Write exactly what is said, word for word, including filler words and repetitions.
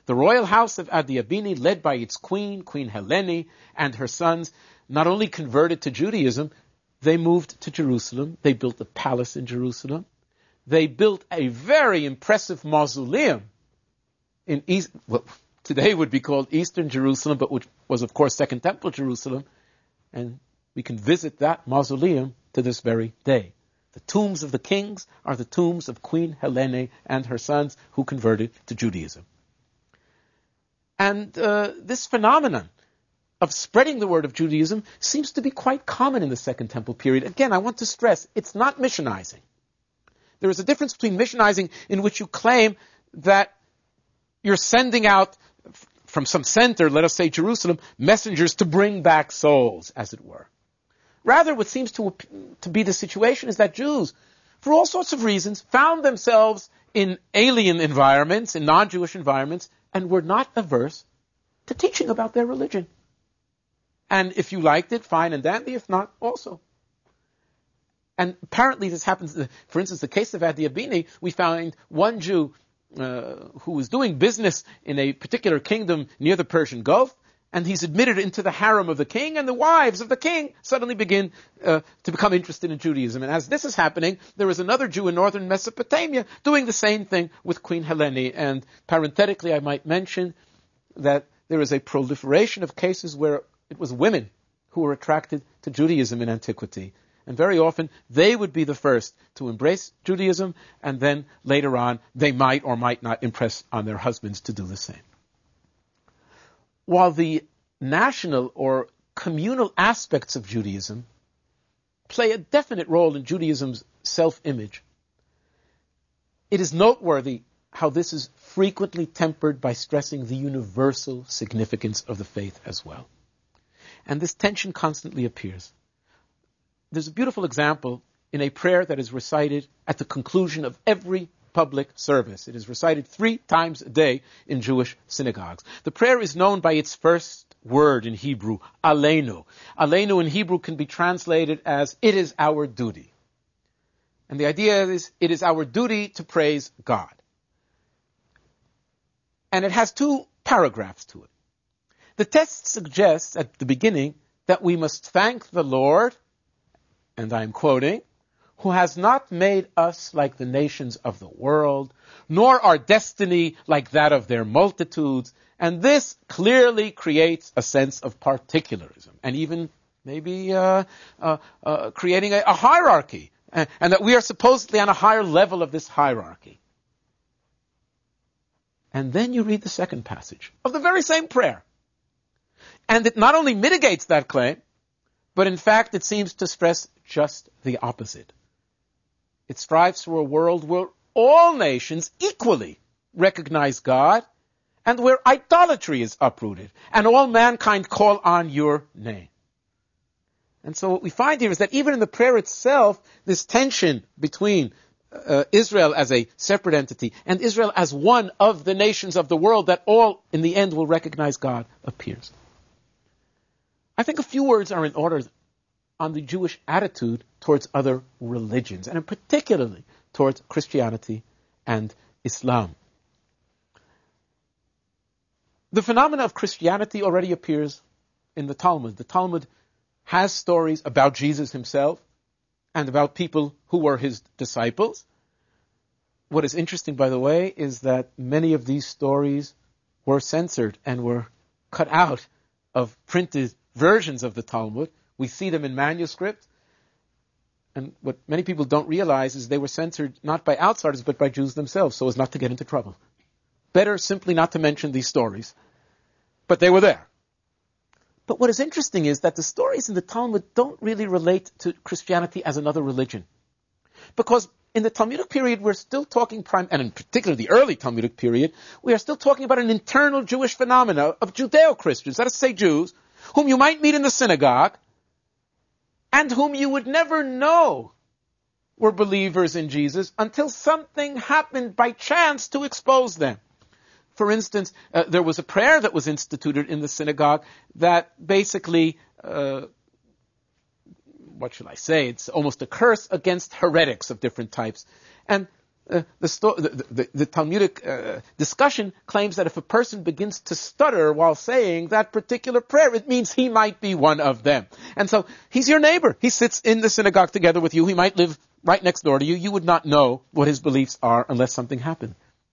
The royal house of Adiabini, led by its queen, Queen Helene, and her sons, not only converted to Judaism, they moved to Jerusalem. They built a palace in Jerusalem. They built a very impressive mausoleum in East, what today would be called Eastern Jerusalem, but which was, of course, Second Temple Jerusalem. And we can visit that mausoleum to this very day. The tombs of the kings are the tombs of Queen Helene and her sons who converted to Judaism. And uh, this phenomenon of spreading the word of Judaism seems to be quite common in the Second Temple period. Again, I want to stress, it's not missionizing. There is a difference between missionizing, in which you claim that you're sending out from some center, let us say Jerusalem, messengers to bring back souls, as it were. Rather, what seems to, to be the situation is that Jews, for all sorts of reasons, found themselves in alien environments, in non-Jewish environments, and were not averse to teaching about their religion. And if you liked it, fine and dandy. If not, also. And apparently this happens, for instance, the case of Adiabini, we find one Jew uh, who was doing business in a particular kingdom near the Persian Gulf, and he's admitted into the harem of the king, and the wives of the king suddenly begin uh, to become interested in Judaism. And as this is happening, there is another Jew in northern Mesopotamia doing the same thing with Queen Helene. And parenthetically, I might mention that there is a proliferation of cases where it was women who were attracted to Judaism in antiquity. And very often, they would be the first to embrace Judaism, and then later on, they might or might not impress on their husbands to do the same. While the national or communal aspects of Judaism play a definite role in Judaism's self-image, it is noteworthy how this is frequently tempered by stressing the universal significance of the faith as well. And this tension constantly appears. There's a beautiful example in a prayer that is recited at the conclusion of every public service. It is recited three times a day in Jewish synagogues. The prayer is known by its first word in Hebrew, Aleinu. Aleinu in Hebrew can be translated as, it is our duty. And the idea is, it is our duty to praise God. And it has two paragraphs to it. The text suggests at the beginning that we must thank the Lord, and I'm quoting, who has not made us like the nations of the world, nor our destiny like that of their multitudes. And this clearly creates a sense of particularism, and even maybe uh, uh, uh, creating a, a hierarchy, and, and that we are supposedly on a higher level of this hierarchy. And then you read the second passage of the very same prayer. And it not only mitigates that claim, but in fact it seems to stress just the opposite. It strives for a world where all nations equally recognize God, and where idolatry is uprooted, and all mankind call on your name. And so what we find here is that even in the prayer itself, this tension between uh, Israel as a separate entity and Israel as one of the nations of the world that all in the end will recognize God appears. I think a few words are in order on the Jewish attitude towards other religions, and in particularly towards Christianity and Islam. The phenomena of Christianity already appears in the Talmud. The Talmud has stories about Jesus himself and about people who were his disciples. What is interesting, by the way, is that many of these stories were censored and were cut out of printed versions of the Talmud. We see them in manuscript. And what many people don't realize is they were censored not by outsiders, but by Jews themselves, so as not to get into trouble. Better simply not to mention these stories. But they were there. But what is interesting is that the stories in the Talmud don't really relate to Christianity as another religion. Because in the Talmudic period, we're still talking, prime, and in particular the early Talmudic period, we are still talking about an internal Jewish phenomena of Judeo-Christians, that is to say Jews, whom you might meet in the synagogue, and whom you would never know were believers in Jesus until something happened by chance to expose them. For instance, uh, there was a prayer that was instituted in the synagogue that basically, uh, what shall I say, it's almost a curse against heretics of different types. And uh, the, sto- the, the, the Talmudic uh, discussion claims that if a person begins to stutter while saying that particular prayer, it means he might be one of them. And so he's your neighbor. He sits in the synagogue together with you. He might live right next door to you. You would not know what his beliefs are unless something happened.